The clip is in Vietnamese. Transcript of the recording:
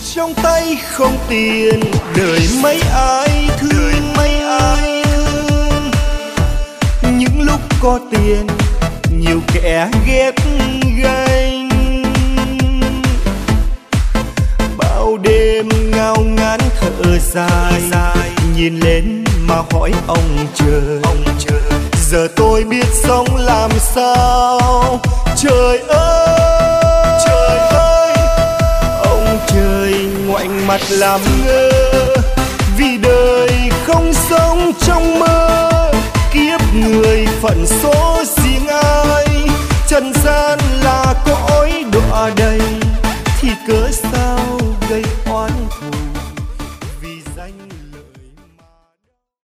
Trong tay không tiền, đời mấy ai thương, những lúc có tiền nhiều kẻ ghét ganh. Bao đêm ngao ngán thở dài, nhìn lên mà hỏi ông trời, giờ tôi biết sống làm sao. Trời ơi, ông trời ngoảnh mặt làm ngơ, vì đời không sống trong mơ. Kiếp người phận số riêng ai, trần gian là cõi đọa đầy, thì cớ sao gây oan